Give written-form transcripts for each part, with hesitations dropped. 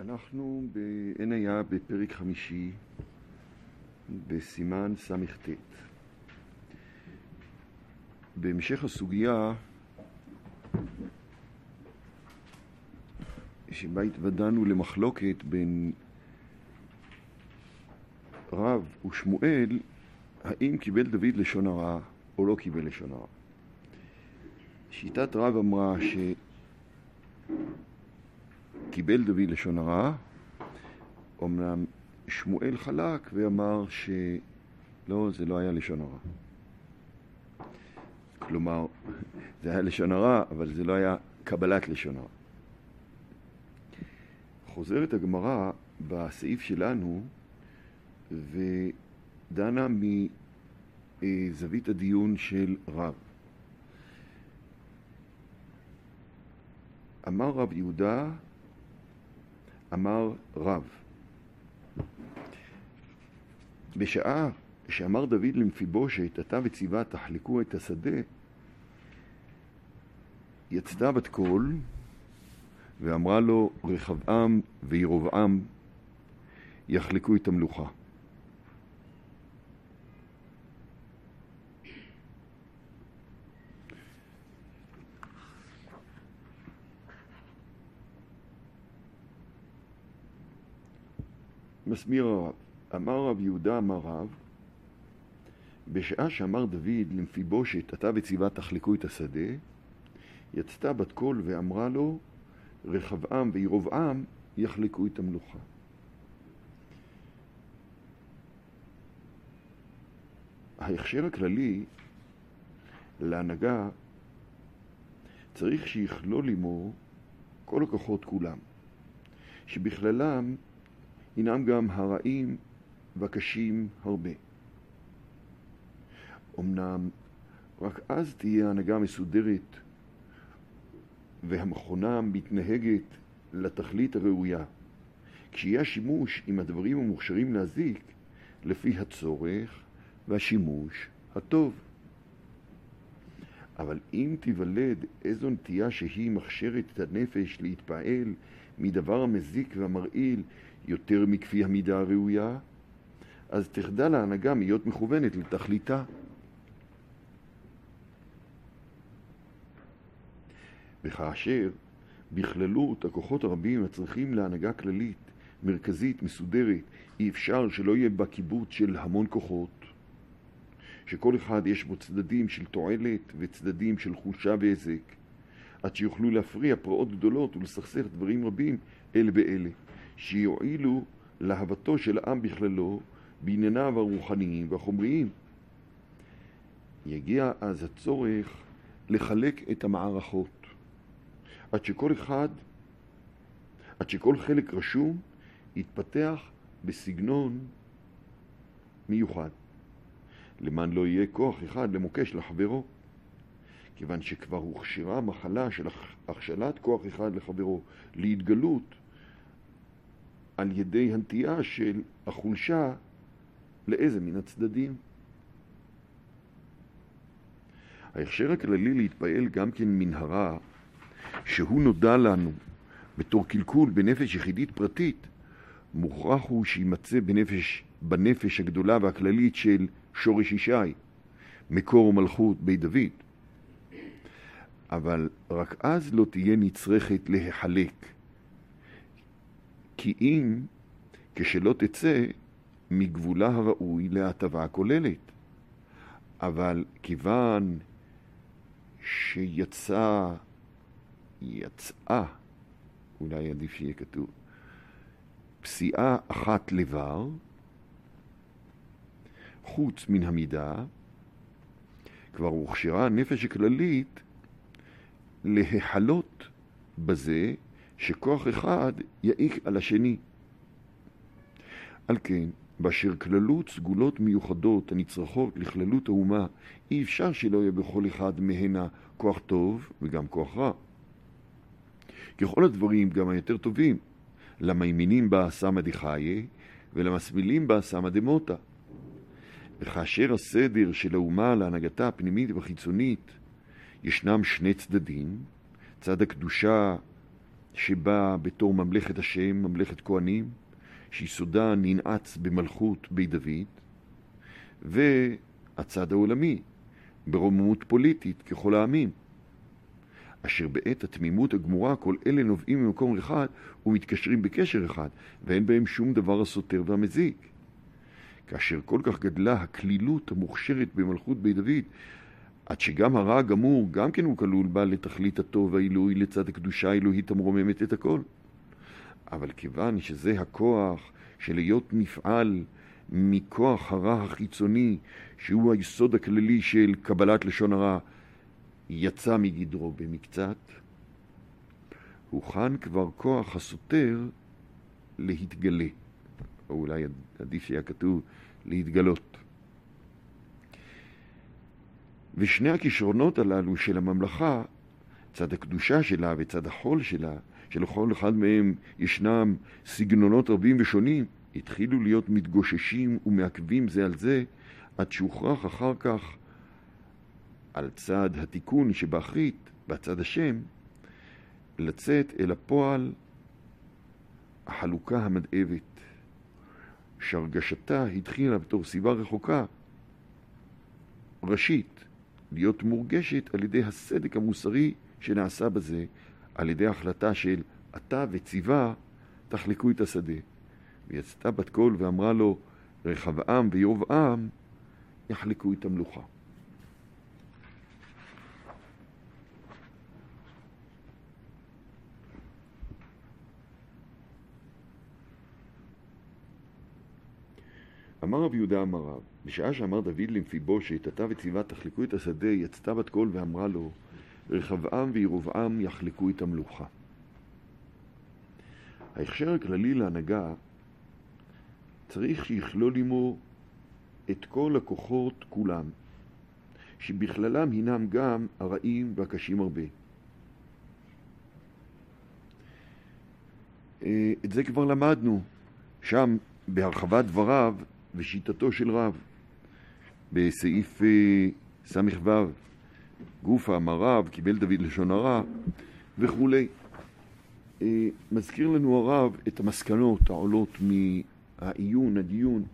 אנחנו בעין היה בפרק 5 בסימן ס"ט. בהמשך הסוגיה שבה התוודענו למחלוקת בין רב ושמואל, האם קיבל דוד לשון הרע או לא קיבל לשון הרע. שיטת רב אמרה שקיבל דוד לשון הרע, אמנם שמואל חלק ואמר שלא, זה לא היה לשון הרע. כלומר, זה היה לשון הרע, אבל זה לא היה קבלת לשון הרע. חוזרת הגמרא בסעיף שלנו ודנה מזווית הדיון של רב. אמר רב יהודה, אמר רב. בשעה שאמר דוד למפיבושת, אתה וציווה תחלקו את השדה, יצאה בת קול ואמרה לו, רחבעם וירבעם יחלקו את המלוכה. מסביר הרב, אמר רב יהודה, אמר רב, בשעה שאמר דוד למפיבושת, אתה וציווה תחלקו את השדה, יצתה בת קול ואמרה לו, רחבעם וירבעם יחלקו את המלוכה. ההכשר הכללי להנהגה צריך שיכלול עמו כל הכוחות כולם, שבכללם הינם גם הרעים והקשים הרבה. אמנם רק אז תהיה ההנהגה מסודרת והמכונה מתנהגת לתכלית הראויה, כשיהיה שימוש עם הדברים המוכשרים להזיק לפי הצורך והשימוש הטוב. אבל אם תיוולד איזו נטייה שהיא מכשירת את הנפש להתפעל מדבר המזיק והמרעיל יותר מכפי המידה הראויה, אז תחדל להנהגה להיות מכוונת לתכליתה. וכאשר בכללות הכוחות הרבים הצריכים להנהגה כללית, מרכזית, מסודרת, אי אפשר שלא יהיה בה קיבוץ של המון כוחות, שכל אחד יש בו צדדים של תועלת וצדדים של חולשה והזק, עד שיוכלו להפריע פרעות גדולות ולסכסך דברים רבים אלה באלה, שיועילו להבתו של העם בכללו בענייניו הרוחניים והחומריים. יגיע אז הצורך לחלק את המערכות, עד שכל חלק רשום יתפתח בסגנון מיוחד, למען לא יהיה כוח אחד למוקש לחברו, כיוון שכבר הוכשרה מחלה של הכשלת כוח אחד לחברו להתגלות על ידי הנטייה של החולשה לאיזה מן הצדדים. ההכשר הכללי להתפעל גם כן מן הרע, שהוא נודע לנו בתור קלקול בנפש יחידית פרטית, מוכרח הוא שימצא בנפש הגדולה והכללית של שורש ישי, מקור ומלכות בית דוד. אבל רק אז לא תהיה נצרכת להחלק, כי אם כשלא תצא מגבולה הראוי להטבה הכוללת. אבל כיוון שיצאה, אולי עדיף שיהיה כתוב, פסיעה אחת לבר, חוץ מן המידה, כבר הוכשרה הנפש הכללית להחלות בזה שכוח אחד יעיק על השני. על כן, באשר כללות סגולות מיוחדות הנצרכות לכללות האומה, אי אפשר שלא יהיה בכל אחד מהנה כוח טוב וגם כוח רע. ככל הדברים גם היותר טובים, למאמינים בה סמא דחיה ולמסמילים בה סמא דמוטה. וכאשר הסדר של האומה להנהגתה הפנימית והחיצונית ישנם שני צדדים, צד הקדושה שבא בתור ממלכת השם, ממלכת כהנים, שיסודה ננעץ במלכות בית דוד, והצד העולמי, ברוממות פוליטית ככל העמים, אשר בעת התמימות הגמורה כל אלה נובעים ממקום אחד ומתקשרים בקשר אחד, ואין בהם שום דבר הסותר והמזיק. כאשר כל כך גדלה הכלילות המוכשרת במלכות בית דוד, עד שגם הרע הגמור גם כן הוא כלול בה לתכלית הטוב העילוי לצד הקדושה האלוהית המרוממת את הכל. אבל כיוון שזה הכוח של להיות נפעל מכוח הרע החיצוני, שהוא היסוד הכללי של קבלת לשון הרע, יצא מגדרו במקצת, הוכן כבר כוח הסותר להתגלה, או אולי עדיף שהיה כתוב להתגלות. ושני הכישרונות הללו של הממלכה, צד הקדושה שלה וצד החול שלה, שלכל אחד מהם ישנם סגנונות רבים ושונים, התחילו להיות מתגוששים ומעכבים זה על זה, עד שהוכרח אחר כך על צד התיקון שבאחרית, בצד השם, לצאת אל הפועל החלוקה המדאבת, שהרגשתה התחילה בתור סיבה רחוקה, ראשית, להיות מורגשת על ידי הסדק המוסרי שנעשה בזה, על ידי החלטה של אתה וציווה תחלקו את השדה. ויצתה בת קול ואמרה לו, רחבעם וירבעם יחלקו את המלוכה. אמר רב יהודה אמר רב, בשעה שאמר דוד למפיבושת, אתה וציווה תחלקו את השדה, יצתה בת קול ואמרה לו, רחבעם וירבעם יחלקו את המלוכה. ההכשר הכללי להנהגה צריך שיכלול עמו את כל הכוחות כולם, שבכללם הינם גם הרעים והקשים הרבה. את זה כבר למדנו שם בהרחבת דבריו ושיטתו של רב בסעיף ס"ו, גופה אמר רב, קיבל דוד לשון הרע וכו'. מזכיר לנו הרב את המסקנות העולות מהעיון, הדיון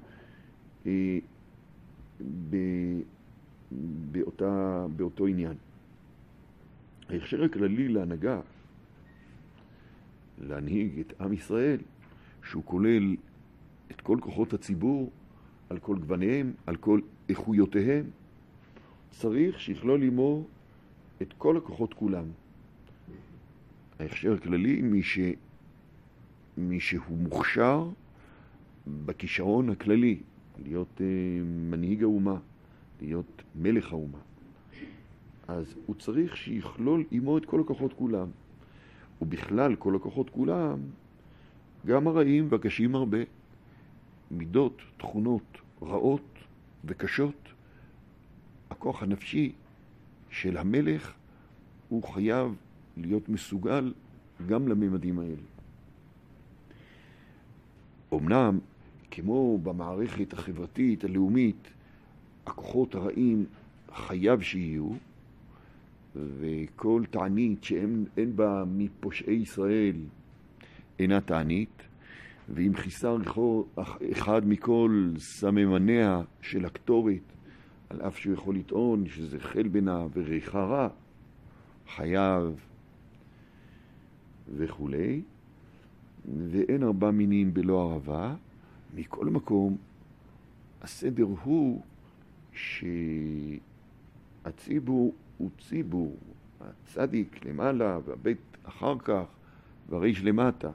באותו עניין. ההכשר הכללי להנהגה, להנהיג את עם ישראל, שהוא כולל את כל כוחות הציבור, על כל גווניהם, על כל איכויותיהם, צריך שיכלול עמו את כל הכוחות כולם. ההכשר הכללי, מי שהוא מוכשר בכישרון הכללי, להיות מנהיג האומה, להיות מלך האומה, אז הוא צריך שיכלול עמו את כל הכוחות כולם. ובכלל כל הכוחות כולם, גם הרעים והקשים הרבה, מידות, תכונות רעות וקשות, הכוח הנפשי של המלך הוא חייב להיות מסוגל גם לממדים האלה. אמנם, כמו במערכת החברתית, הלאומית, הכוחות הרעים חייב שיהיו, וכל תענית שאין בה מפושעי ישראל אינה תענית, ואם חיסר אחד מכל סממניה של הקטורת, על אף שהוא יכול לטעון שזה חל בינה וריחה רע, חייב וכו'. ואין 4 מינים בלא ערבה. מכל מקום, הסדר הוא שהציבור הוא ציבור, הצדיק למעלה והבית אחר כך והריש למטה,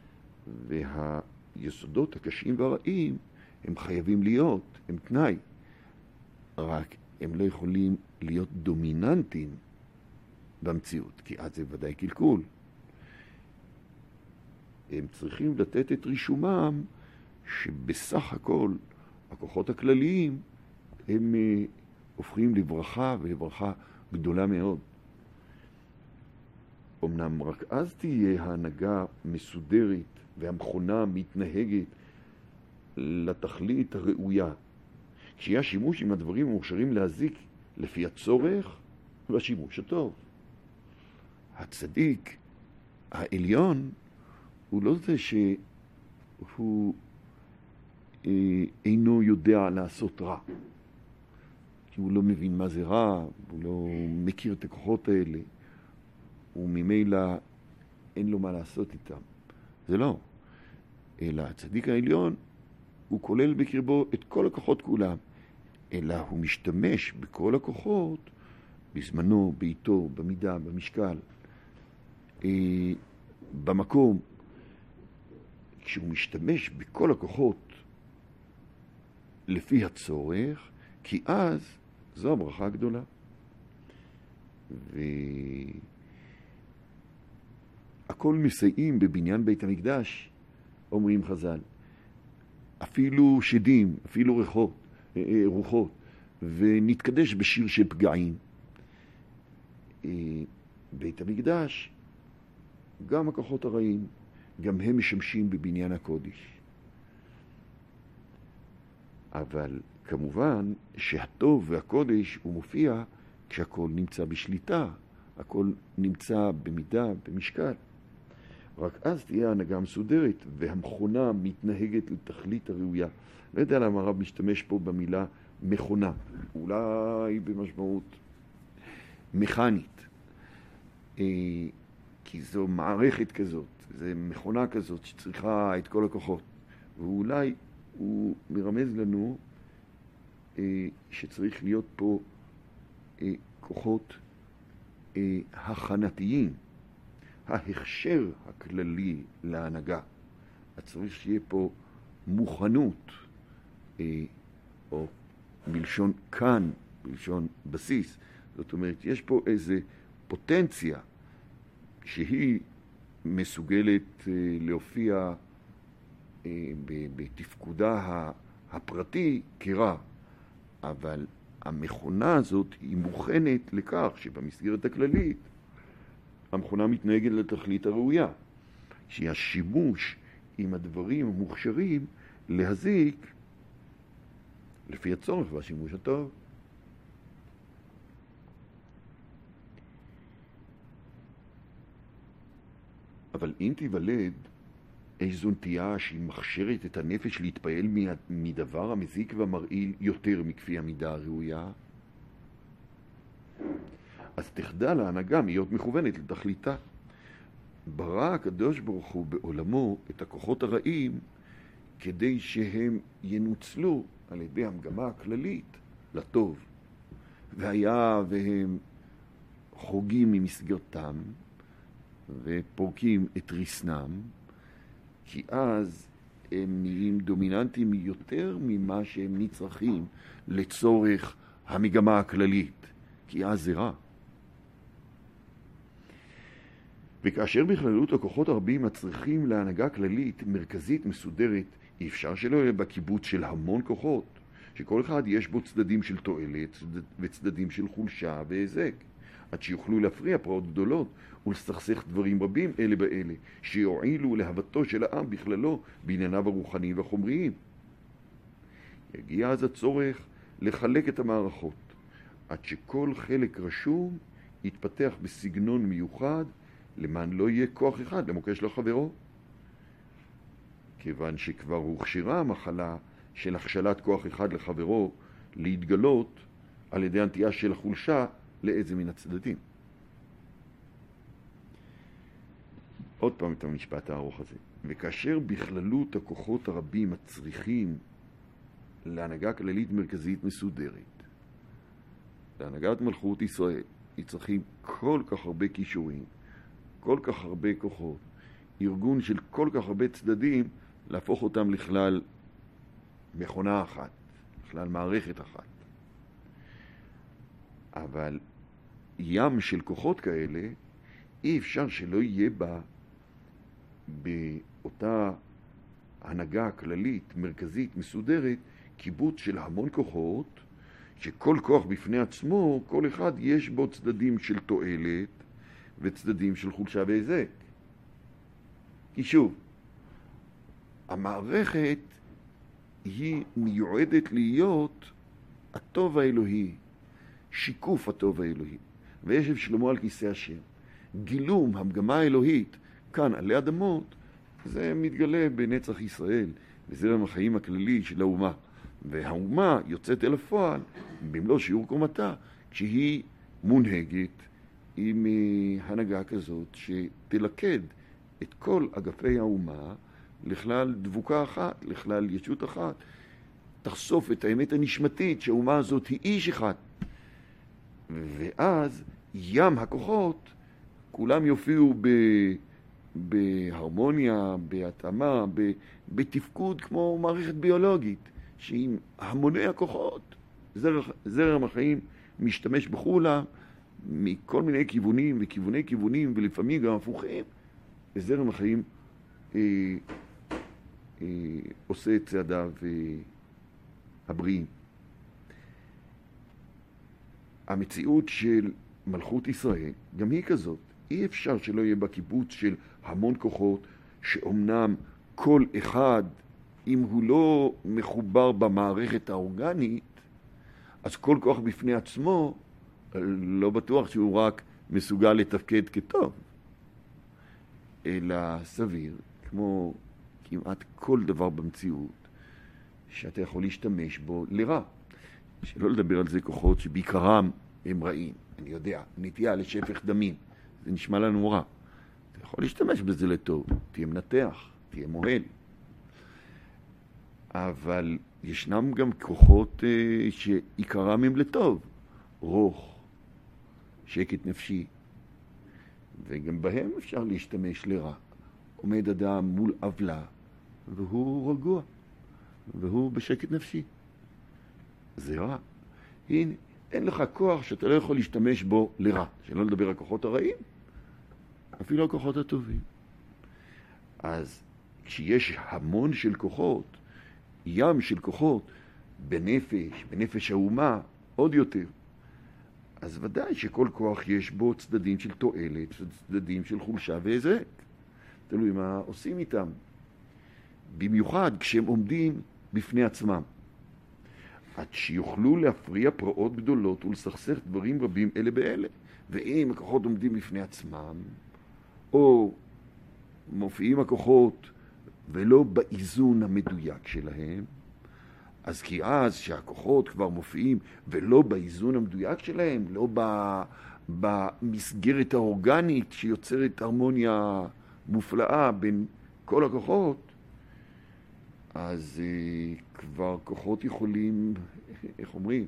והיסודות הקשים והרעים הם חייבים להיות, הם תנאי, רק הם לא יכולים להיות דומיננטיים במציאות, כי אז זה ודאי קלקול. הם צריכים לתת את רישומם שבסך הכל הכוחות הכלליים הם הופכים לברכה ולברכה גדולה מאוד. אמנם רק אז תהיה ההנהגה מסודרת והמכונה מתנהגת לתכלית הראויה, כשיהיה שימוש עם הדברים המוכשרים להזיק לפי הצורך והשימוש הטוב. הצדיק העליון הוא לא זה שהוא אינו יודע לעשות רע. כי הוא לא מבין מה זה רע, הוא לא מכיר את הכוחות האלה, וממילא אין לו מה לעשות איתם. זה לא. אלא הצדיק העליון הוא כולל בקרבו את כל הכוחות כולם, אלא הוא משתמש בכל הכוחות בזמנו, בעיתו, במידה, במשקל, במקום. כשהוא משתמש בכל הכוחות לפי הצורך, כי אז זו הברכה הגדולה. והכל מסייעים בבניין בית המקדש, אומרים חז"ל. אפילו שדים, אפילו רוחות, ונתקדש בשיר של פגעים. בית המקדש, גם הכוחות הרעים, גם הם משמשים בבניין הקודש. אבל כמובן שהטוב והקודש הוא מופיע כשהכל נמצא בשליטה, הכל נמצא במידה, במשקל. רק אז תהיה ההנהגה מסודרת והמכונה מתנהגת לתכלית הראויה. לא יודע למה הרב משתמש פה במילה מכונה, אולי במשמעות מכנית, כי זו מערכת כזאת, זו מכונה כזאת שצריכה את כל הכוחות, ואולי הוא מרמז לנו שצריך להיות פה כוחות הכנתיים, ההכשר הכללי להנהגה. צריך שיהיה פה מוכנות, או מלשון כאן, מלשון בסיס. זאת אומרת, יש פה איזו פוטנציה שהיא מסוגלת להופיע בתפקודה הפרטי כרע, אבל המכונה הזאת היא מוכנת לכך שבמסגרת הכללית המכונה מתנהגת לתכלית הראויה, שהיא השימוש עם הדברים המוכשרים להזיק לפי הצורך והשימוש הטוב. אבל אם תיוולד איזו נטייה שהיא מכשירת את הנפש להתפעל מדבר המזיק והמרעיל יותר מכפי המידה הראויה, אז תחדל ההנהגה להיות מכוונת לתכליתה. ברא הקדוש ברוך הוא בעולמו את הכוחות הרעים כדי שהם ינוצלו על ידי המגמה הכללית לטוב. והיה והם חוגים ממסגרתם ופורקים את רסנם, כי אז הם נהיים דומיננטיים יותר ממה שהם נצרכים לצורך המגמה הכללית, כי אז זה רע. וכאשר בכללות הכוחות הרבים הצריכים להנהגה כללית מרכזית מסודרת, אי אפשר שלא יהיה בקיבוץ של המון כוחות, שכל אחד יש בו צדדים של תועלת וצדדים של חולשה והזק, עד שיוכלו להפריע פרעות גדולות ולסכסך דברים רבים אלה באלה, שיועילו להבתו של העם בכללו בענייניו הרוחניים והחומריים. יגיע אז הצורך לחלק את המערכות, עד שכל חלק רשום יתפתח בסגנון מיוחד, למען לא יהיה כוח אחד למוקש לחברו. כיוון שכבר הוכשרה המחלה של הכשלת כוח אחד לחברו להתגלות על ידי הנטייה של החולשה לאיזה מן הצדדים. עוד פעם את המשפט הארוך הזה. וכאשר בכללות הכוחות הרבים הצריכים להנהגה כללית מרכזית מסודרת, להנהגת מלכות ישראל, היא צריכים כל כך הרבה קישורים, כל כך הרבה כוחות, ארגון של כל כך הרבה צדדים, להפוך אותם לכלל מכונה אחת, לכלל מערכת אחת. אבל ים של כוחות כאלה, אי אפשר שלא יהיה בה, באותה הנהגה כללית, מרכזית, מסודרת, קיבוץ של המון כוחות, שכל כוח בפני עצמו, כל אחד יש בו צדדים של תועלת, וצדדים של חולשה והזק. כי שוב, המערכת היא מיועדת להיות הטוב האלוהי, שיקוף הטוב האלוהי. וישב שלמה על כיסא השם. גילום המגמה האלוהית כאן עלי אדמות, זה מתגלה בנצח ישראל, בזרם החיים הכללי של האומה. והאומה יוצאת אל הפועל במלוא שיעור קומתה, כשהיא מונהגת עם הנהגה כזאת שתלכד את כל אגפי האומה לכלל דבוקה אחת, לכלל ישות אחת, תחשוף את האמת הנשמתית שהאומה הזאת היא איש אחד. ואז ים הכוחות כולם יופיעו בהרמוניה, בהתאמה, בתפקוד כמו מערכת ביולוגית, שעם המוני הכוחות זרם החיים משתמש בכולה מכל מיני כיוונים וכיווני כיוונים ולפעמים גם הפוכים, וזרם החיים עושה את צעדיו הבריאים. המציאות של מלכות ישראל גם היא כזאת. אי אפשר שלא יהיה בקיבוץ של המון כוחות, שאומנם כל אחד, אם הוא לא מחובר במערכת האורגנית, אז כל כוח בפני עצמו לא בטוח שהוא רק מסוגל לתפקד כטוב, אלא סביר, כמו כמעט כל דבר במציאות, שאתה יכול להשתמש בו לרע. שלא לדבר על זה כוחות שבעיקרם הם רעים. אני יודע, נטייה לשפך דמים, זה נשמע לנו רע. אתה יכול להשתמש בזה לטוב, תהיה מנתח, תהיה מוהל. אבל ישנם גם כוחות שעיקרם הם לטוב, רוח, שקט נפשי, וגם בהם אפשר להשתמש לרע. עומד אדם מול עוולה, והוא רגוע, והוא בשקט נפשי. זה רע. הנה, אין לך כוח שאתה לא יכול להשתמש בו לרע. שלא לדבר על הכוחות הרעים, אפילו הכוחות הטובים. אז כשיש המון של כוחות, ים של כוחות, בנפש האומה, עוד יותר. אז ודאי שכל כוח יש בו צדדים של תועלת, צדדים של חולשה והזק. תלוי מה עושים איתם. במיוחד כשהם עומדים בפני עצמם. עד שיוכלו להפריע פרעות גדולות ולסכסך דברים רבים אלה באלה. ואם הכוחות עומדים בפני עצמם, או מופיעים הכוחות ולא באיזון המדויק שלהם, אז כי אז שהכוחות כבר מופיעים ולא באיזון המדויק שלהם, לא במסגרת האורגנית שיוצרת הרמוניה מופלאה בין כל הכוחות, אז כבר כוחות יכולים, איך אומרים,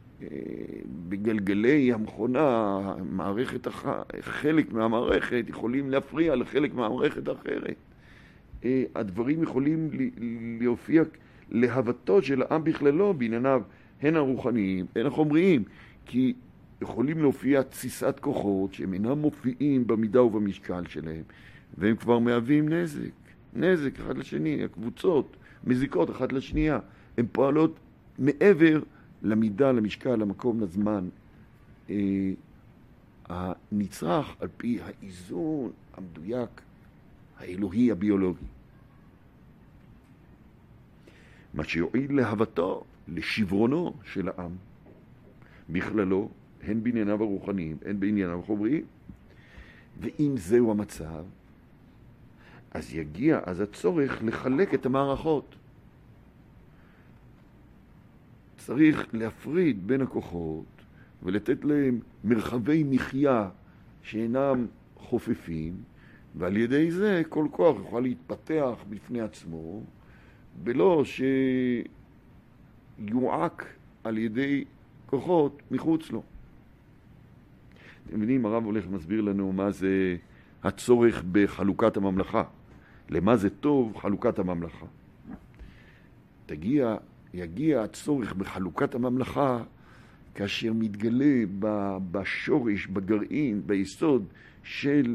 בגלגלי המכונה, חלק מהמערכת יכולים להפריע לחלק מהמערכת האחרת. הדברים יכולים להופיע להבתו של העם בכללו בענייניו, הן הרוחניים, הן החומריים, כי יכולים להופיע תסיסת כוחות שהם אינם מופיעים במידה ובמשקל שלהם, והם כבר מהווים נזק אחד לשני. הקבוצות מזיקות אחת לשנייה, הן פועלות מעבר למידה, למשקל, למקום, לזמן הנצרך על פי האיזון המדויק האלוהי הביולוגי. מה שיועיל להבתו, לשברונו של העם בכללו, הן בענייניו הרוחניים, הן בענייניו החומריים. ואם זהו המצב, אז יגיע הצורך לחלק את המערכות. צריך להפריד בין הכוחות ולתת להם מרחבי מחיה שאינם חופפים, ועל ידי זה כל כוח יוכל להתפתח בפני עצמו, בלא שיועק על ידי כוחות מחוץ לו. אתם מבינים, הרב הולך ומסביר לנו מה זה הצורך בחלוקת הממלכה. למה זה טוב חלוקת הממלכה. יגיע הצורך בחלוקת הממלכה כאשר מתגלה בשורש, בגרעין, ביסוד של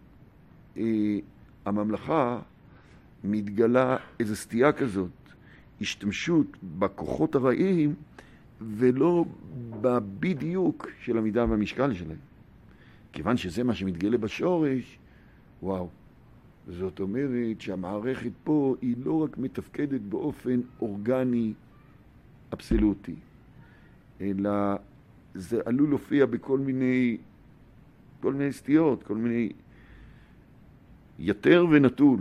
הממלכה, מתגלה איזו סטייה כזאת, השתמשות בכוחות הרעים ולא בדיוק של המידה והמשקל שלהם. כיוון שזה מה שמתגלה בשורש, וואו, זאת אומרת שהמערכת פה היא לא רק מתפקדת באופן אורגני אבסולוטי, אלא זה עלול להופיע בכל מיני סטיות, כל מיני יתר ונטול.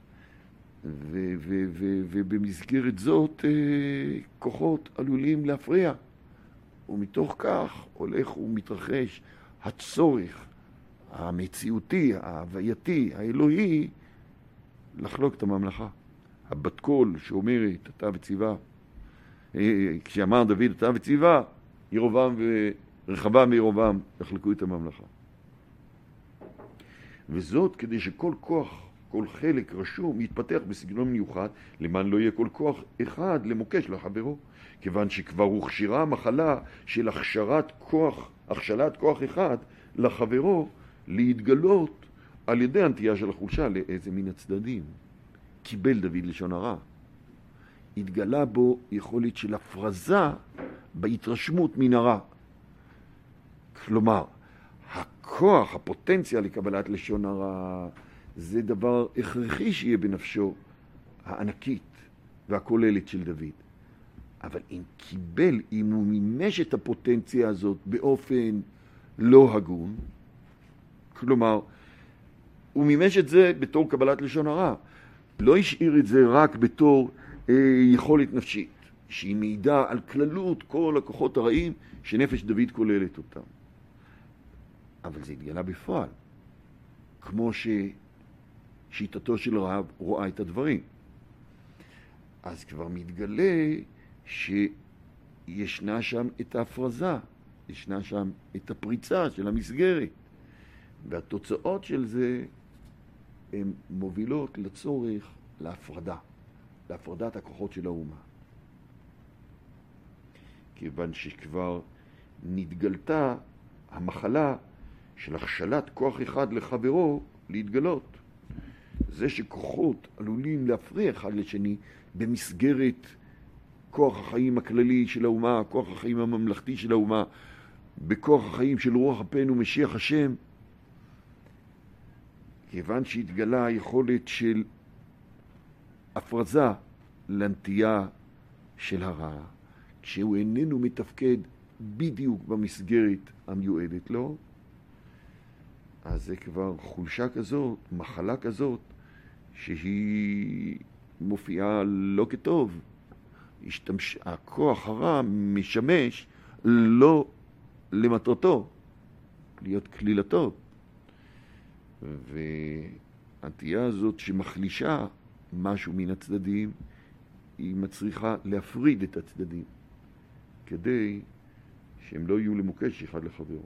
ובמסגרת זאת כוחות עלולים להפריע. ומתוך כך הולך ומתרחש הצורך המציאותי, ההווייתי, האלוהי, לחלוק את הממלכה. הבת קול שאומרת, אתה וציווה, כשאמר דוד, אתה וציווה, ירובעם ורחבעם וירובעם יחלקו את הממלכה. וזאת כדי שכל כוח, כל חלק רשום, יתפתח בסגנון מיוחד, למען לא יהיה כל כוח אחד למוקש לחברו. כיוון שכבר הוכשרה המחלה של הכשלת כוח אחד לחברו, להתגלות על ידי הנטייה של החולשה לאיזה מן הצדדים. קיבל דוד לשון הרע. התגלה בו יכולת של הפרזה בהתרשמות מן הרע. כלומר, הכוח, הפוטנציה לקבלת לשון הרע, זה דבר הכרחי שיהיה בנפשו הענקית והכוללת של דוד. אבל אם הוא מימש את הפוטנציה הזאת באופן לא הגון, כלומר, הוא מימש את זה בתור קבלת לשון הרע, לא השאיר את זה רק בתור יכולת נפשית, שהיא מעידה על כללות כל הכוחות הרעים שנפש דוד כוללת אותם. אבל זה התגלה בפועל, כמו ששיטתו של רב רואה את הדברים. אז כבר מתגלה שישנה שם את ההפרזה, ישנה שם את הפריצה של המסגרת, והתוצאות של זה הן מובילות לצורך להפרדת הכוחות של האומה. כיוון שכבר נתגלתה המחלה של הכשלת כוח אחד לחברו להתגלות. זה שכוחות עלולים להפריע אחד לשני במסגרת כוח החיים הכללי של האומה, כוח החיים הממלכתי של האומה, בכוח החיים של רוח אפנו משיח השם, כיוון שהתגלה היכולת של הפרזה לנטייה של הרע, כשהוא איננו מתפקד בדיוק במסגרת המיועדת לו, אז זה כבר חולשה כזאת, מחלה כזאת, שהיא מופיעה לא כטוב. הכוח הרע משמש לא למטרתו, להיות כלילתו. והנטייה הזאת שמחלישה משהו מן הצדדים, היא מצריכה להפריד את הצדדים, כדי שהם לא יהיו למוקש אחד לחברו.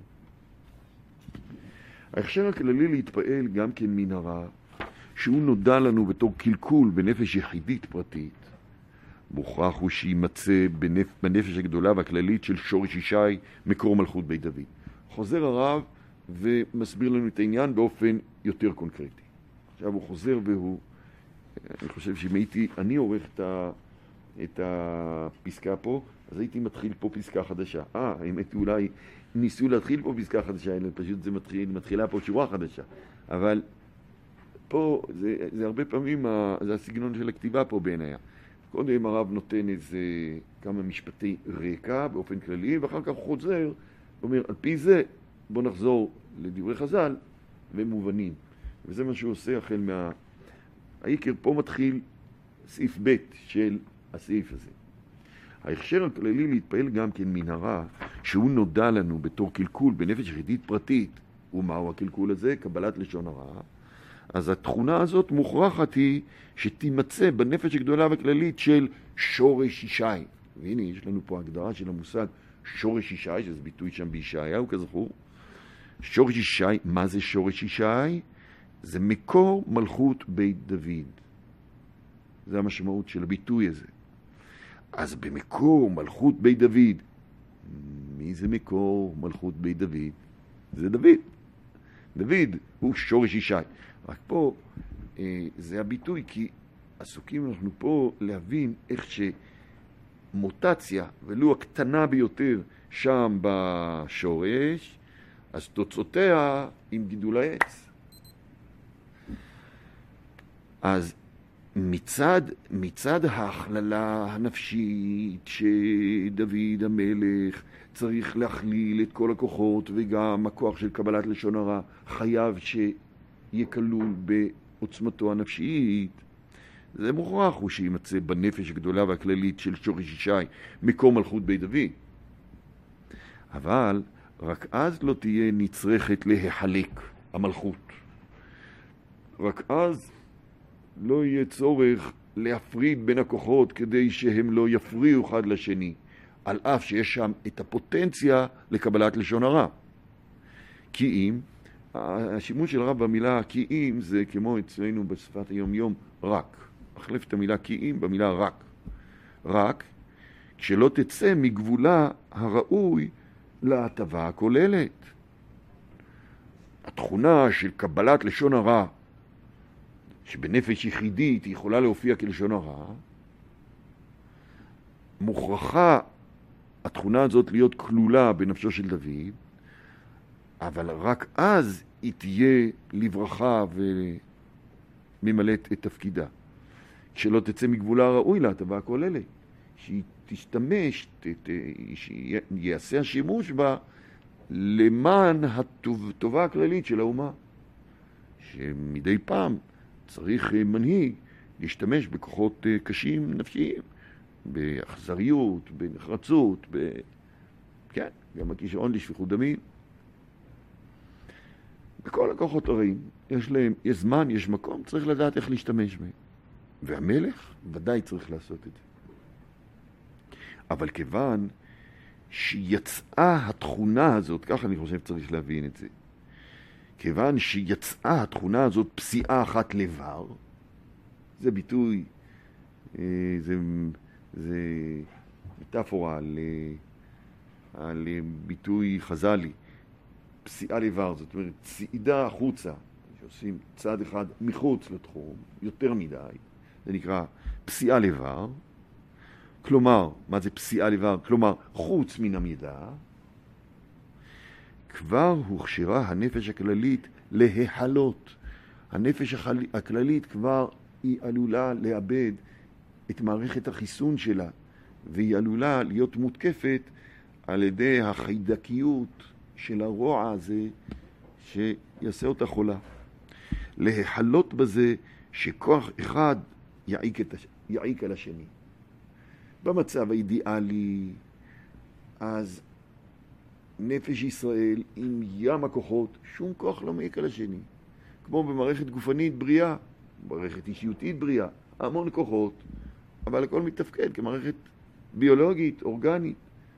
ההכשר הכללי להתפעל גם כן מן הרע, שהוא נודע לנו בתור קלקול בנפש יחידית פרטית, מוכרח הוא שימצא בנפש הגדולה והכללית של שורש ישי, מקור מלכות בית דוד. חוזר הרב ומסביר לנו את העניין באופן יותר קונקרטי. עכשיו הוא חוזר אני חושב שאם אני עורך את הפסקה פה, אז הייתי מתחיל פה פסקה חדשה. האמת אולי ניסו להתחיל פה פסקה חדשה, אלא פשוט זה מתחילה פה שורה חדשה. אבל פה זה הרבה פעמים, זה הסגנון של הכתיבה פה בעיניי. קודם הרב נותן כמה משפטי רקע באופן כללי, ואחר כך הוא חוזר, אומר, על פי זה בוא נחזור לדברי חז"ל ומובנים. וזה מה שהוא עושה החל העיקר פה מתחיל סעיף ב' של הסעיף הזה. ההכשר הכללי להתפעל גם כן מן הרע, שהוא נודע לנו בתור קלקול בנפש יחידית פרטית. ומהו הקלקול הזה? קבלת לשון הרע. אז התכונה הזאת מוכרחת היא שתימצא בנפש הגדולה והכללית של שורש ישי. והנה יש לנו פה הגדרה של המושג שורש ישי, שזה ביטוי שם בישעיהו כזכור. שורש ישי, מה זה שורש ישי? זה מקור מלכות בית דוד. זה המשמעות של הביטוי הזה. אז במקור מלכות בית דוד, מי זה מקור מלכות בית דוד? זה דוד. דוד הוא שורש ישי. רק פה זה הביטוי, כי עסוקים אנחנו פה להבין איך שמוטציה, ולו הקטנה ביותר שם בשורש, אז תוצאותיה עם גידול העץ. אז מצד ההכללה הנפשית שדוד המלך צריך להכליל את כל הכוחות, וגם הכוח של קבלת לשון הרע חייב שיהיה כלול עוצמתו הנפשית, זה מוכרח הוא שימצא בנפש הגדולה והכללית של שורש ישי, מקום מלכות בית דוד. אבל רק אז לא תהיה נצרכת להחלק המלכות. רק אז לא יהיה צורך להפריד בין הכוחות כדי שהם לא יפריעו אחד לשני, על אף שיש שם את הפוטנציה לקבלת לשון הרע. כי אם, השימוש של הרב במילה כי אם זה כמו אצלנו בשפת היום יום רק. מחלף את המילה כי אם במילה רק. רק כשלא תצא מגבולה הראוי להטבה הכוללת. התכונה של קבלת לשון הרע, שבנפש יחידית היא יכולה להופיע כלשון הרע, מוכרחה התכונה הזאת להיות כלולה בנפשו של דוד, אבל רק אז היא תהיה לברכה וממלאת את תפקידה. כשלא תצא מגבולה הראוי להטבה הכוללת, שהיא תשתמש, שיעשה השימוש בה למען הטובה הכללית של האומה. שמדי פעם צריך מנהיג להשתמש בכוחות קשים נפשיים, באכזריות, בנחרצות, כן, גם הכישרון לשפיכות דמים. בכל הכוחות הרעים, יש זמן, יש מקום, צריך לדעת איך להשתמש בהם. והמלך ודאי צריך לעשות את זה. אבל כיוון שיצאה התכונה הזאת, ככה אני חושב צריך להבין את זה, כיוון שיצאה התכונה הזאת פסיעה אחת לבר, זה ביטוי, זה מטאפורה על ביטוי חז"לי, פסיעה לבר, זאת אומרת צעידה החוצה, שעושים צעד אחד מחוץ לתחום, יותר מדי, זה נקרא פסיעה לבר. כלומר, מה זה פסיעה לבר? כלומר, חוץ מן המידה, כבר הוכשרה הנפש הכללית להחלות. הנפש הכללית כבר היא עלולה לאבד את מערכת החיסון שלה, והיא עלולה להיות מותקפת על ידי החיידקיות של הרוע הזה שיעשה אותה חולה. להחלות בזה שכוח אחד יעיק על השני. במצב האידיאלי, אז נפש ישראל עם ים הכוחות, שום כוח לא מעיק על השני. כמו במערכת גופנית בריאה, מערכת אישיותית בריאה, המון כוחות, אבל הכל מתפקד כמערכת ביולוגית, אורגנית,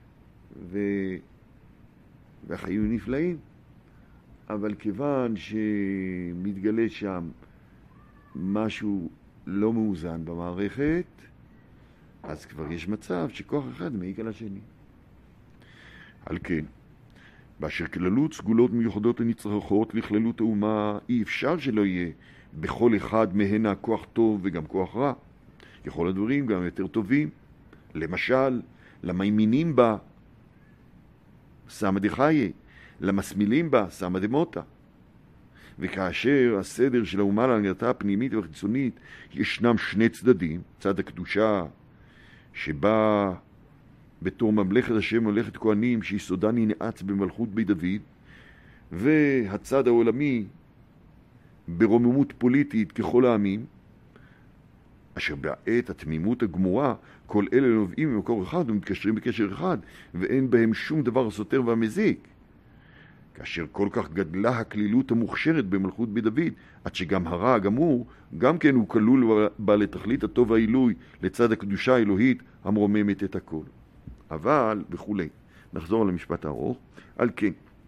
והחיים נפלאים. אבל כיוון שמתגלה שם משהו לא מאוזן במערכת, אז כבר יש מצב שכוח אחד מעיק על השני. על כן, באשר כללות סגולות מיוחדות הנצרכות לכללות האומה, אי אפשר שלא יהיה בכל אחד מהנה כוח טוב וגם כוח רע. ככל הדברים גם יותר טובים. למשל, למאמינים בה, סמא דחייה, למסמילים בה, סמא דמוטה. וכאשר הסדר של האומה להנהגתה הפנימית והחיצונית, ישנם שני צדדים, צד הקדושה, שבה בתור ממלכת השם ממלכת כהנים שיסודה ננעץ במלכות בית דוד, והצד העולמי ברוממות פוליטית ככל העמים, אשר בעת התמימות הגמורה כל אלה נובעים ממקור אחד ומתקשרים בקשר אחד, ואין בהם שום דבר סותר והמזיק. כאשר כל כך גדלה הכלילות המוכשרת במלכות בית דוד, עד שגם הרע הגמור, גם כן הוא כלול בה לתכלית הטוב העילוי, לצד הקדושה האלוהית המרוממת את הכל. אבל, וכולי. נחזור למשפט הארוך. על כן,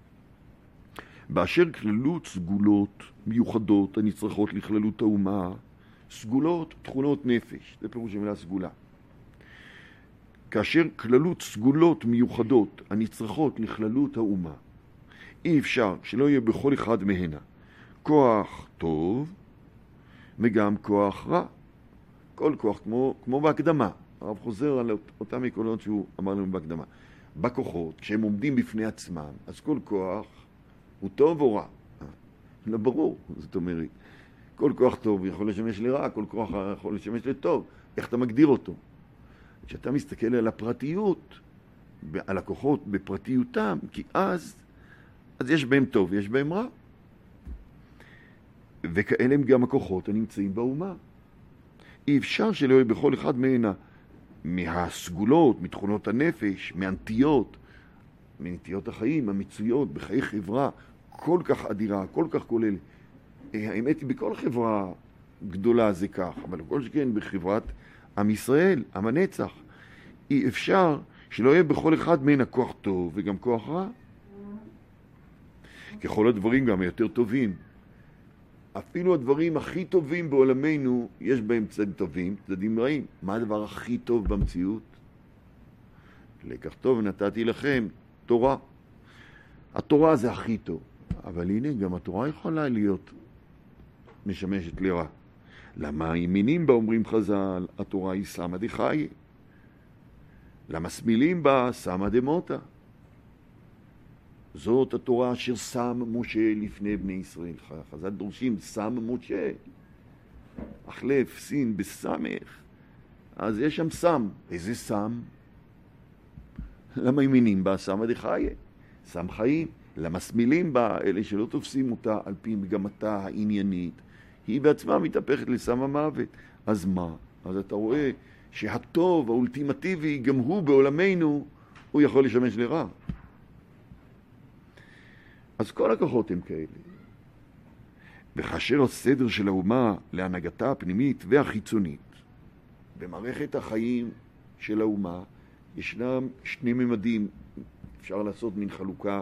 באשר כללות סגולות מיוחדות הנצרכות לכללות האומה, סגולות תכונות נפש, זה פירוש המילה סגולה. כאשר כללות סגולות מיוחדות הנצרכות לכללות האומה, אי אפשר שלא יהיה בכל אחד מהנה כוח טוב וגם כוח רע. כל כוח כמו בהקדמה. הרב חוזר על אותם עקרונות שהוא אמר לנו בהקדמה. בכוחות, כשהם עומדים בפני עצמם, אז כל כוח הוא טוב או רע. לא ברור, זאת אומרת. כל כוח טוב יכול לשמש לרע, כל כוח יכול לשמש לטוב. איך אתה מגדיר אותו? כשאתה מסתכל על הפרטיות, על הכוחות בפרטיותם, כי אז יש בהם טוב, יש בהם רע. וכאלה הם גם הכוחות הנמצאים באומה. אי אפשר שלא יהיה בכל אחד מהסגולות, מתכונות הנפש, מהנטיות, מנטיות החיים, המצויות בחיי חברה כל כך אדירה, כל כך כוללת. האמת היא, בכל חברה גדולה זה כך, אבל כל שכן בחברת עם ישראל, עם הנצח, אי אפשר שלא יהיה בכל אחד מהן הכוח טוב וגם כוח רע. ככל הדברים גם היותר טובים. אפילו הדברים הכי טובים בעולמנו, יש בהם צדדים טובים, צדדים רעים. מה הדבר הכי טוב במציאות? לקח טוב נתתי לכם, תורה. התורה זה הכי טוב. אבל הנה, גם התורה יכולה להיות משמשת לרע. למה ימינים בה, אומרים חז"ל, התורה היא סמא דחיה. למה סמילים בה, סמא דמותא. זאת התורה אשר שם משה לפני בני ישראל. חז"ל דורשים, שם משה. החלף, סין, בסמך. אז יש שם שם. איזה שם? למה ימינים בה, סמא דחיה. שם חיים. למה סמילים בה, אלה שלא תופסים אותה על פי מגמתה העניינית, היא בעצמה מתהפכת לסם המוות. אז מה? אז אתה רואה שהטוב האולטימטיבי, גם הוא בעולמנו, הוא יכול לשמש לרע. אז כל הכוחות הם כאלה. וכאשר הסדר של האומה להנהגתה הפנימית והחיצונית, במערכת החיים של האומה, ישנם שני ממדים. אפשר לעשות מין חלוקה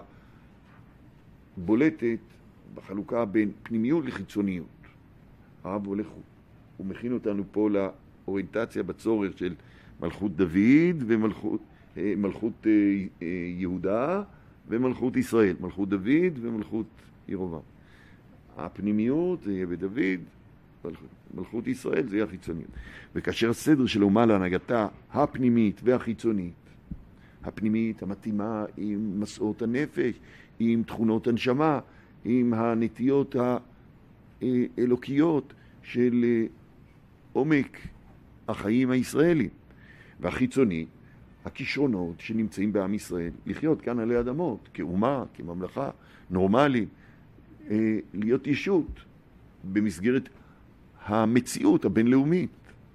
בולטת בחלוקה בין פנימיות לחיצוניות. הרב הולך, הוא מכין אותנו פה לאוריינטציה בצורך של מלכות דוד ומלכות יהודה ומלכות ישראל. מלכות דוד ומלכות ירובעם. הפנימיות זה יהיה בדוד, מלכות ישראל זה יהיה החיצוניות. וכאשר הסדר של אומה להנהגתה הפנימית והחיצונית, הפנימית המתאימה עם מסעות הנפש, עם תכונות הנשמה, עם הנטיות האלוקיות של עומק החיים הישראלים, והחיצוני, הכישרונות שנמצאים בעם ישראל, לחיות כאן עלי אדמות, כאומה, כממלכה, נורמלית, להיות ישות במסגרת המציאות הבינלאומית.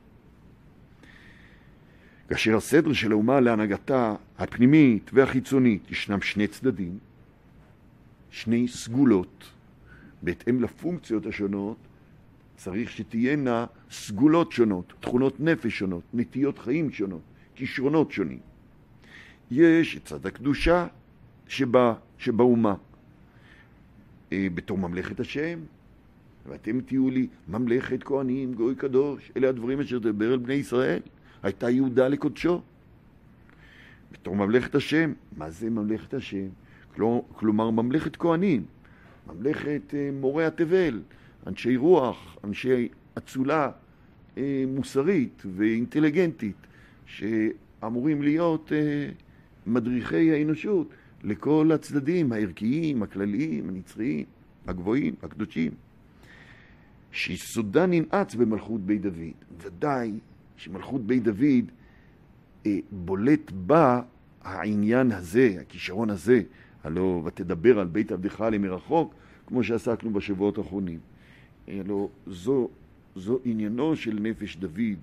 כאשר הסדר של האומה להנהגתה הפנימית והחיצונית, ישנם שני צדדים, שני סגולות, בהתאם לפונקציות השונות, צריך שתהיינה סגולות שונות, תכונות נפש שונות, נטיות חיים שונות, כישרונות שונים. יש את צד הקדושה שבאומה, בתור ממלכת השם, ואתם תהיו לי ממלכת כהנים, גוי קדוש, אלה הדברים אשר דבר אל בני ישראל, הייתה יהודה לקודשו. בתור ממלכת השם, מה זה ממלכת השם? כלומר ממלכת כהנים, ממלכת מורי התבל, אנשי רוח, אנשי אצולה מוסרית ואינטליגנטית, שאמורים להיות מדריכי האנושות לכל הצדדים הערכיים, הכלליים, הנצחיים, הגבוהים, הקדושים. שיסודה ננעץ במלכות בית דוד. ודאי שמלכות בית דוד בולט בה העניין הזה, הכישרון הזה, הלא ותדבר על בית עבדך למרחוק, כמו שעסקנו בשבועות האחרונים. הלא זו עניינו של נפש דוד,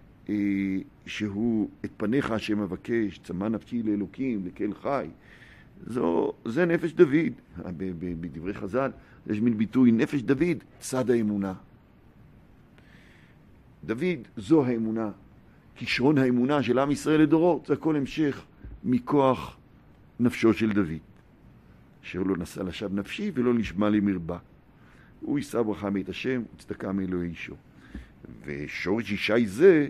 שהוא את פניך השם מבקש, צמא נפשי לאלוקים, לקהל חי. זה נפש דוד. בדברי חז"ל יש מין ביטוי, נפש דוד, צד האמונה. דוד, זו האמונה. כישרון האמונה של עם ישראל לדורות, זה הכל המשך מכוח נפשו של דוד. אשר לא נשא לשווא נפשי ולא נשמע לי מרבה. הוא יישא ברכה מאת השם וצדקה מאלוהי אישו. ושורש ישי זה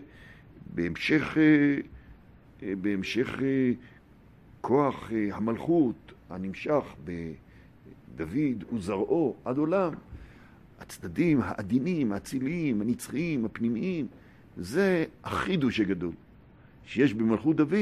בהמשך כוח המלכות הנמשך בדוד וזרעו עד עולם, הצדדים העדינים, האציליים, הנצחיים, הפנימיים, זה החידוש הגדול שיש במלכות דוד,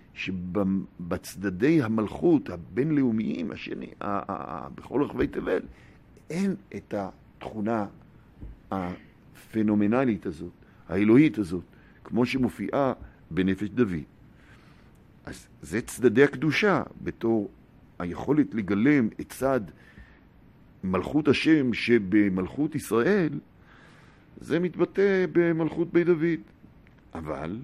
שבצדדי המלכות הבינלאומיים השני, בכל רחבי תבל, אין את התכונה הפנומנלית הזאת, האלוהית הזאת, כמו שמופיעה בנפש דוד. אז זה צדדי הקדושה, בתור היכולת לגלם את צד מלכות השם שבמלכות ישראל, זה מתבטא במלכות בית דוד. אבל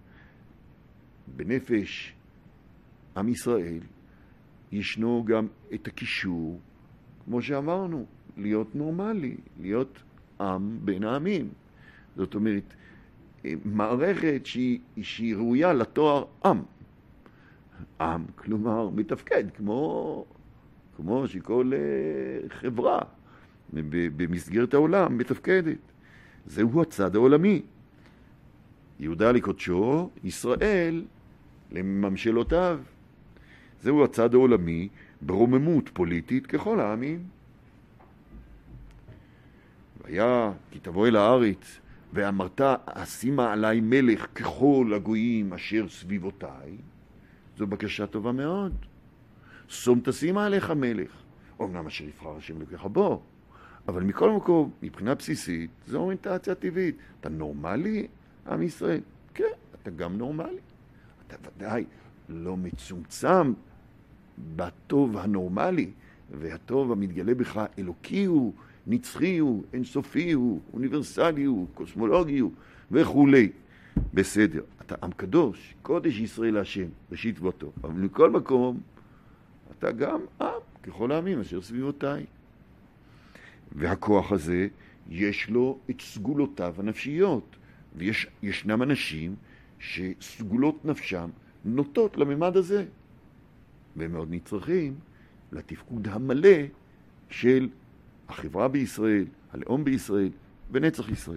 בנפש עם ישראל ישנו גם את הקישור, כמו שאמרנו, להיות נורמלי, להיות עם בין העמים. זאת אומרת, מערכת שהיא ראויה לתואר עם. עם, כלומר, מתפקד, כמו שכל חברה במסגרת העולם מתפקדת. זהו הצד העולמי. יהודה לקודשו, ישראל לממשלותיו. זהו הצד העולמי ברוממות פוליטית ככל העמים. והיה כי תבוא אל הארץ ואמרת אשימה עליי מלך ככל הגויים אשר סביבותיי. זו בקשה טובה מאוד. שום תשימה עליך מלך. אומנם אשר יבחר השם אלוקיך בו. אבל מכל מקום, מבחינה בסיסית, זו אוריינטציה טבעית. אתה נורמלי, עם ישראל? כן, אתה גם נורמלי. אתה ודאי לא מצומצם בטוב הנורמלי, והטוב המתגלה בך אלוקי הוא, נצחי הוא, אינסופי הוא, אוניברסלי הוא, קוסמולוגי הוא, וכו'. בסדר, אתה עם קדוש, קודש ישראל השם, ראשית ואותו. אבל מכל מקום, אתה גם עם, ככל העמים אשר סביבותיי. והכוח הזה, יש לו את סגולותיו הנפשיות. וישנם אנשים שסגולות נפשם נוטות לממד הזה. והם מאוד נצרכים לתפקוד המלא של החברה בישראל, הלאום בישראל ונצח ישראל.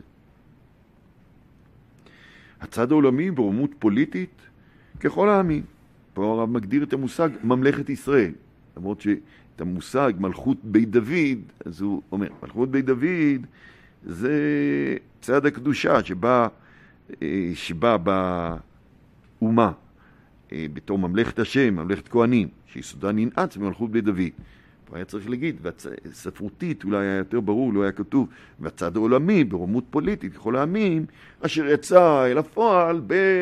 הצד העולמי ברוממות פוליטית ככל העמים. פה הרב מגדיר את המושג ממלכת ישראל. למרות שאת המושג מלכות בית דוד, אז הוא אומר, מלכות בית דוד זה צד הקדושה שבא באומה, בתור ממלכת השם, ממלכת כהנים, שיסודה ננעץ במלכות בית דוד. פה היה צריך להגיד, ספרותית אולי היה יותר ברור, לא היה כתוב, והצד העולמי ברוממות פוליטית ככל העמים, אשר יצא אל הפועל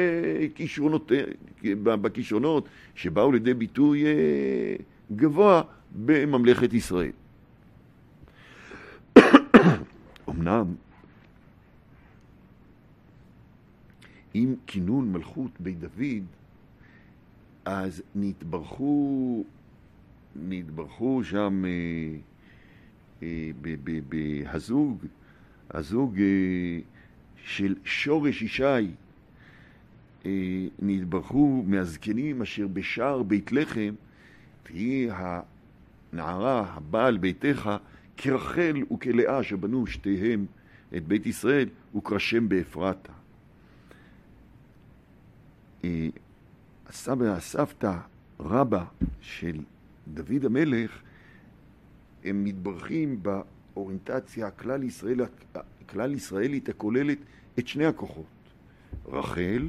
בכישרונות שבאו לידי ביטוי גבוה בממלכת ישראל. אמנם, עם כינון מלכות בית דוד, אז נתברכו שם הזוג של שורש ישי, נתברכו מהזקנים אשר בשער בית לחם, והיא הנערה הבעל ביתך כרחל וכלאה שבנו שתיהם את בית ישראל וכרשם באפרתה. הסבא הסבתא רבא של דוד המלך הם מתברכים באוריינטציה הכלל ישראלית הכוללת את שני הכוחות. רחל,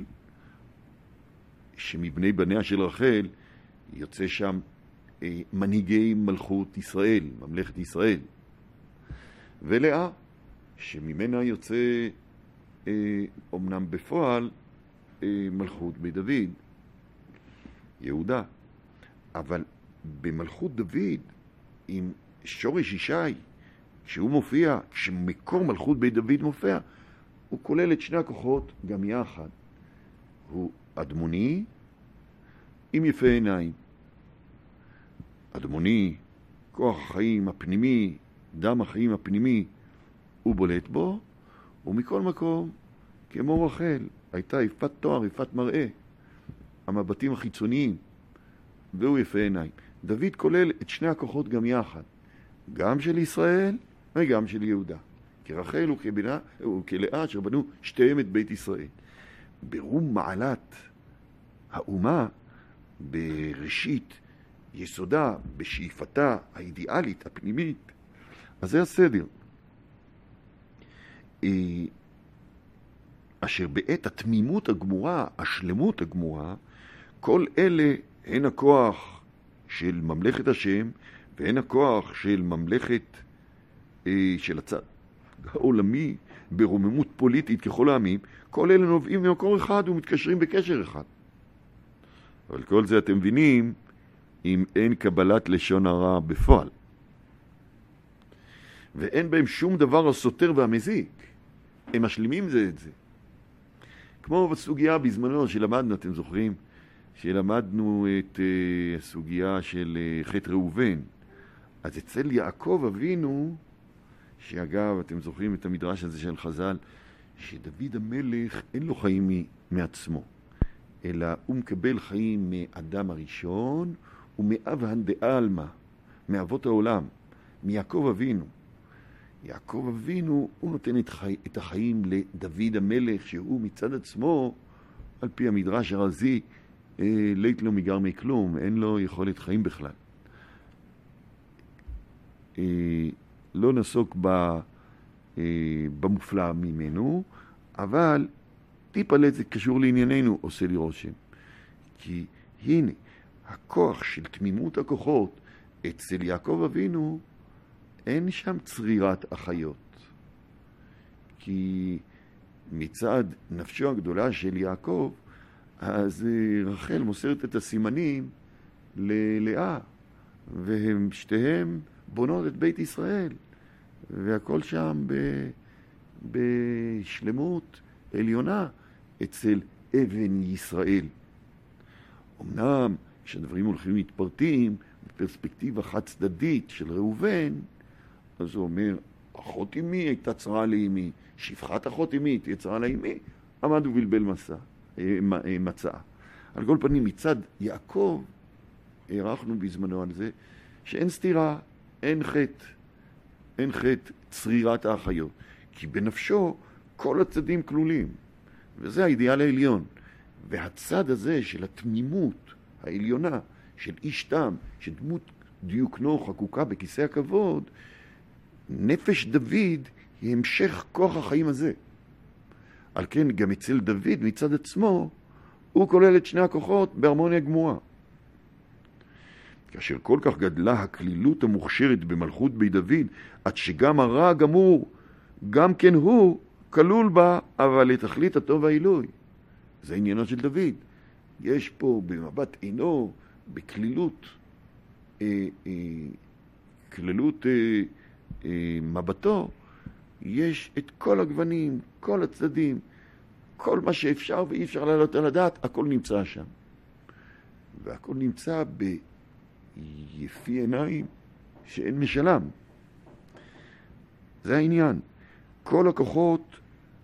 שמבני בניה של רחל יוצא שם מנהיגי מלכות ישראל, ממלכת ישראל. ולאה, שממנה יוצא אומנם בפועל מלכות בית דוד, יהודה. אבל במלכות דוד, עם שורש ישי, כשהוא מופיע, כשמקור מלכות בית דוד מופיע, הוא כולל את שני הכוחות גם יחד. הוא אדמוני עם יפה עיניים. אדמוני, כוח החיים הפנימי, דם החיים הפנימי, הוא בולט בו, ומכל מקום, כמו רחל, הייתה יפת תואר, יפת מראה, המבטים החיצוניים, והוא יפה עיניים. דוד כולל את שני הכוחות גם יחד, גם של ישראל וגם של יהודה. כרחל וכלאה אשר בנו שתיהם את בית ישראל. ברום מעלת האומה, בראשית יסודה, בשאיפתה האידיאלית, הפנימית, אז זה הסדר. אשר בעת התמימות הגמורה, השלמות הגמורה, כל אלה הן הכוח של ממלכת השם, והן הכוח של ממלכת, של הצד העולמי, ברוממות פוליטית ככל העמים, כל אלה נובעים ממקור אחד ומתקשרים בקשר אחד. אבל כל זה אתם מבינים, אם אין קבלת לשון הרע בפועל. ואין בהם שום דבר הסותר והמזיק. הם משלימים זה את זה. כמו בסוגיה בזמנו שלמדנו, אתם זוכרים? שלמדנו את הסוגיה של חטא ראובן. אז אצל יעקב אבינו, שאגב, אתם זוכרים את המדרש הזה של חז"ל, שדוד המלך אין לו חיים מעצמו, אלא הוא מקבל חיים מאדם הראשון ומאב הנדאלמה, מאבות העולם, מיעקב אבינו. יעקב אבינו הוא נותן את החיים לדוד המלך, שהוא מצד עצמו, על פי המדרש הרזי, לית לו מגר מכלום, אין לו יכולת חיים בכלל. לא נסוק במופלא ממנו, אבל טיפה לזה קשור לענייננו, עושה לי רושם. כי הנה, הכוח של תמימות הכוחות אצל יעקב אבינו, אין שם צרירת החיות. כי מצד נפשו הגדולה של יעקב, אז רחל מוסרת את הסימנים ללאה, והם שתיהם בונות את בית ישראל, והכל שם בשלמות עליונה אצל אבן ישראל. אמנם כשהדברים הולכים מתפרטים בפרספקטיבה חד צדדית של ראובן, אז הוא אומר, אחות אמי הייתה צרה לאמי, שפחת אחות אמי תהיה צרה לאמי, עמד ובלבל מצאה. על כל פנים, מצד יעקב, הערכנו בזמנו על זה, שאין סתירה, אין חטא צרירת האחיות. כי בנפשו כל הצדדים כלולים, וזה האידיאל העליון. והצד הזה של התמימות העליונה, של איש תם, שדמות דיוקנו חקוקה בכיסא הכבוד, נפש דוד היא המשך כוח החיים הזה. על כן גם אצל דוד מצד עצמו, הוא כולל את שני הכוחות בהרמוניה גמורה. כאשר כל כך גדלה הכלילות המוכשרת במלכות בית דוד, עד שגם הרע הגמור, גם כן הוא כלול בה, אבל לתכלית הטוב העילוי. זה עניינו של דוד. יש פה במבט עינו, בכלילות, כלילות מבטו, יש את כל הגוונים, כל הצדדים, כל מה שאפשר ואי אפשר לעלות על הדעת, הכל נמצא שם. והכל נמצא ביפי עיניים שאין משלם. זה העניין. כל הכוחות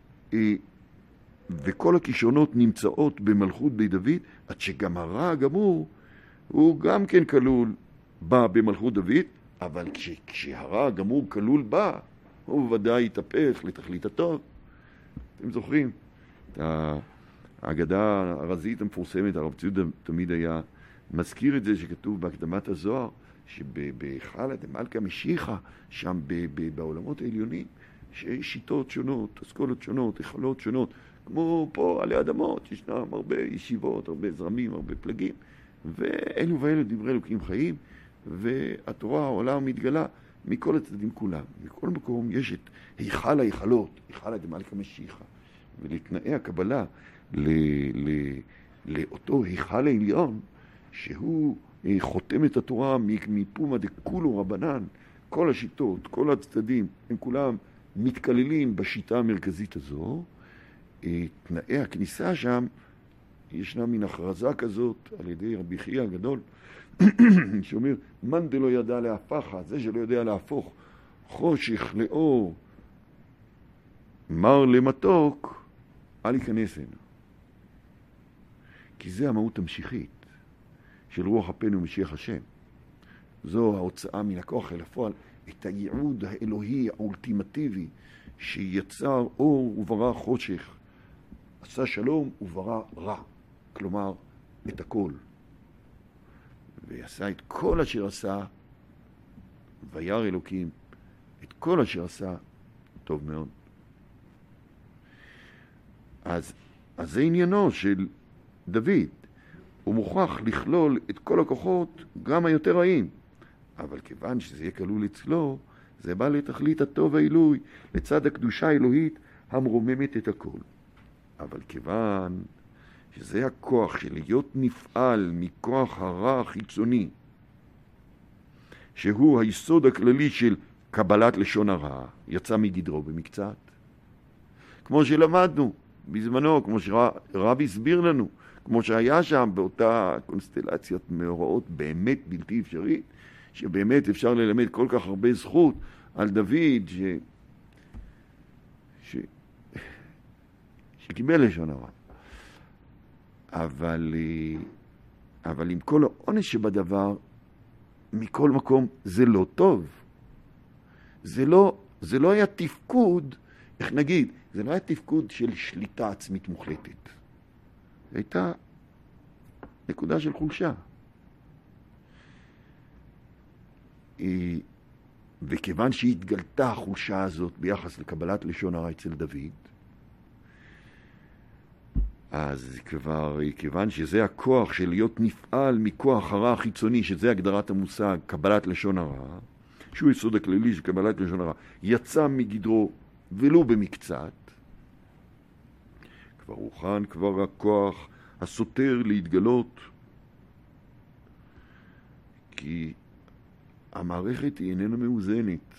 וכל הכישרונות נמצאות במלכות בית דוד, עד שגם הרע הגמור הוא גם כן כלול בה במלכות דוד, אבל כשהרע הגמור כלול בה, הוא ודאי יתהפך לתכלית הטוב. אתם זוכרים? את ההגדה הרזית המפורסמת, הרב ציודה תמיד היה מזכיר את זה שכתוב בהקדמת הזוהר, שבחלה דמלכה משיחה, שם בעולמות העליונים, שיש שיטות שונות, אסכולות שונות, החלות שונות, כמו פה עלי אדמות, ישנם הרבה ישיבות, הרבה זרמים, הרבה פלגים, ואלו ואלו דברי אלוקים חיים, והתורה העולה ומתגלה מכל הצדדים כולם. מכל מקום יש את היכל ההיכלות, היכל דמלכה משיחה, ולתנאי הקבלה לאותו היכל העליון, שהוא חותם את התורה מפומה דקולו רבנן, כל השיטות, כל הצדדים, הם כולם מתכללים בשיטה המרכזית הזו. תנאי הכניסה שם, ישנה מן הכרזה כזאת על ידי רבי חייא הגדול, שאומר, מן דלא ידע להפכה, זה שלא יודע להפוך חושך לאור, מר למתוק, אל ייכנס הנה. כי זה המהות המשיחית של רוח הפן ומשיח השם. זו ההוצאה מן הכוח אל הפועל, את הייעוד האלוהי האולטימטיבי שיצר אור וברא חושך, עשה שלום וברא רע, כלומר את הכל. ועשה את כל אשר עשה, וירא אלוקים את כל אשר עשה, טוב מאוד. אז זה עניינו של דוד. הוא מוכרח לכלול את כל הכוחות, גם היותר רעים. אבל כיוון שזה יהיה כלול אצלו, זה בא לתכלית הטוב העילוי, לצד הקדושה האלוהית המרוממת את הכל. אבל כיוון שזה הכוח של להיות נפעל מכוח הרע החיצוני, שהוא היסוד הכללי של קבלת לשון הרע, יצא מגדרו במקצת. כמו שלמדנו בזמנו, כמו שרב הסביר לנו, כמו שהיה שם באותה קונסטלציית מאורעות באמת בלתי אפשרית, שבאמת אפשר ללמד כל כך הרבה זכות על דוד שקיבל לשון הרע. אבל עם כל העונש שבדבר, מכל מקום זה לא טוב. זה לא היה תפקוד, איך נגיד, זה לא היה תפקוד של שליטה עצמית מוחלטת. זה הייתה נקודה של חולשה. וכיוון שהתגלתה החולשה הזאת ביחס לקבלת לשון הרע אצל דוד, אז כיוון שזה הכוח של להיות נפעל מכוח הרע החיצוני, שזה הגדרת המושג, קבלת לשון הרע, שהוא יסוד הכללי של קבלת לשון הרע, יצא מגדרו ולו במקצת, כבר הוכן כבר הכוח הסותר להתגלות, כי המערכת היא איננה מאוזנת,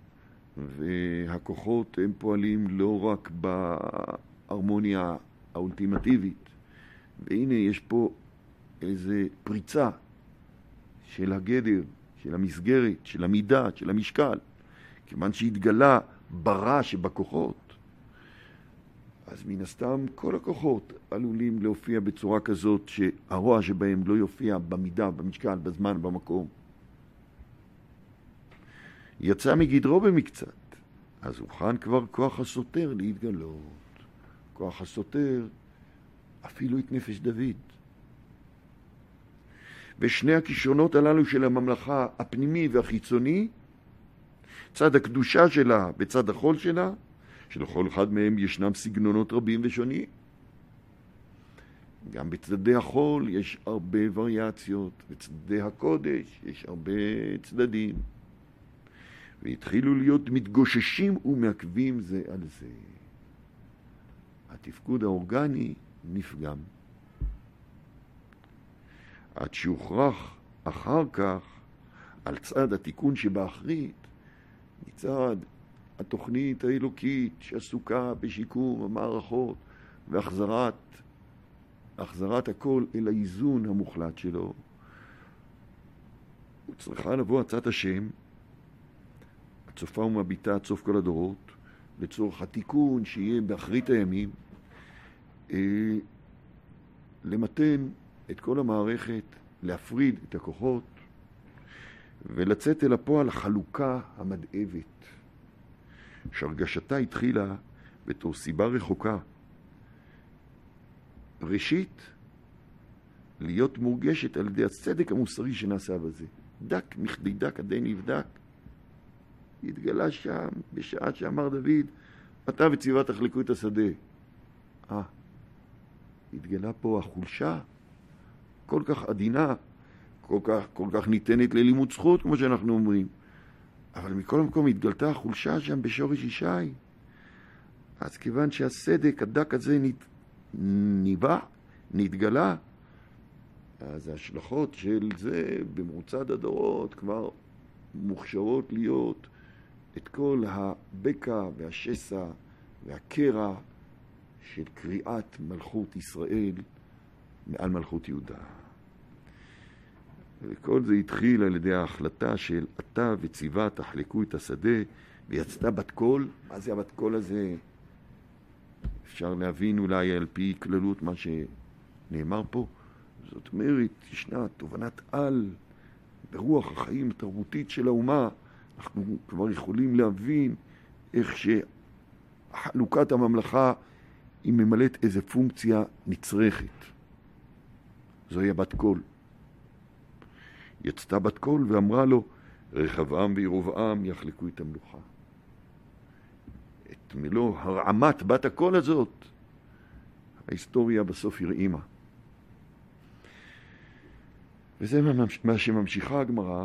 והכוחות הם פועלים לא רק בהרמוניה האולטימטיבית, והנה יש פה איזה פריצה של הגדר, של המסגרת, של המידה, של המשקל, כיוון שהתגלה ברע שבכוחות, אז מן הסתם כל הכוחות עלולים להופיע בצורה כזאת שהרוע שבהם לא יופיע במידה, במשקל, בזמן, במקום. יצא מגדרו במקצת, אז הוכן כבר כוח הסותר להתגלות. כוח הסותר אפילו את נפש דוד. ושני הכישרונות הללו של הממלכה, הפנימי והחיצוני, צד הקדושה שלה וצד החול שלה, שלכל אחד מהם ישנם סגנונות רבים ושונים. גם בצדדי החול יש הרבה וריאציות, בצדדי הקודש יש הרבה צדדים. והתחילו להיות מתגוששים ומעכבים זה על זה. התפקוד האורגני נפגם. עד שהוכרח אחר כך על צד התיקון שבאחרית, מצד התוכנית האלוקית שעסוקה בשיקום המערכות והחזרת הכל אל האיזון המוחלט שלו, הוא צריכה לבוא הצעת השם, הצופה ומביטה עד סוף כל הדורות, לצורך התיקון שיהיה באחרית הימים, למתן את כל המערכת, להפריד את הכוחות, ולצאת אל הפועל החלוקה המדאבת, שהרגשתה התחילה בתור סיבה רחוקה. ראשית, להיות מורגשת על ידי הצדק המוסרי שנעשה בזה. דק מכדי דק עדי נבדק. התגלה שם בשעה שאמר דוד, אתה וציווה תחלקו את השדה. התגלה פה החולשה, כל כך עדינה, כל כך ניתנת ללימוד זכות, כמו שאנחנו אומרים. אבל מכל מקום התגלתה החולשה שם בשורש ישי. אז כיוון שהסדק הדק הזה ניבא, נתגלה, אז ההשלכות של זה במרוצת הדורות כבר מוכשרות להיות את כל הבקע והשסע והקרע של קריאת מלכות ישראל מעל מלכות יהודה. וכל זה התחיל על ידי ההחלטה של אתה וציווה תחלקו את השדה, ויצתה בת קול. מה זה הבת קול הזה? אפשר להבין אולי על פי כללות מה שנאמר פה. זאת אומרת, ישנה תובנת על ברוח החיים התרבותית של האומה. אנחנו כבר יכולים להבין איך שחלוקת הממלכה היא ממלאת איזו פונקציה נצרכת. זוהי הבת קול. יצתה בת קול ואמרה לו, רחבעם וירבעם יחלקו את המלוכה. את מלוא הרעמת בת הקול הזאת, ההיסטוריה בסוף הרעימה. וזה מה שממשיכה הגמרא,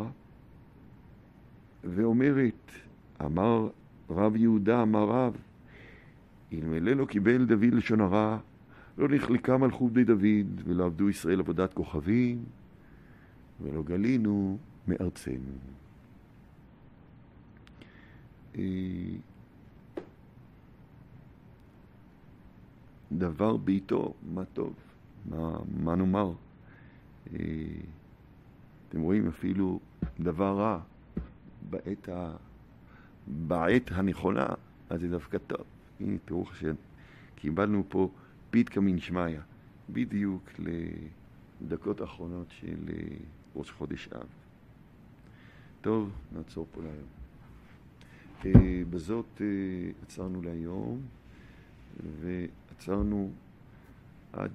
ואומרת, אמר רב יהודה, אמר רב, אלמלא לא קיבל דוד לשון הרע, לא נחלקה מלכות בני דוד, ולא עבדו ישראל עבודת כוכבים, ולא גלינו מארצנו. דבר בעיתו, מה טוב, מה נאמר. אתם רואים אפילו דבר רע בעת הנכונה, אז זה דווקא טוב. הנה תראו שקיבלנו פה פיתקא מן שמיא, בדיוק לדקות האחרונות של ראש חודש אב. טוב, נעצור פה להיום. בזאת עצרנו להיום, ועצרנו עד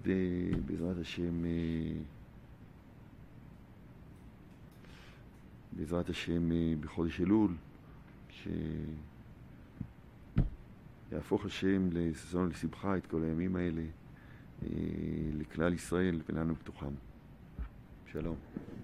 בעזרת השם בחודש אלול, שיהפוך השם לששון ולשמחה את כל הימים האלה לכלל ישראל ולנו בתוכם. שלום.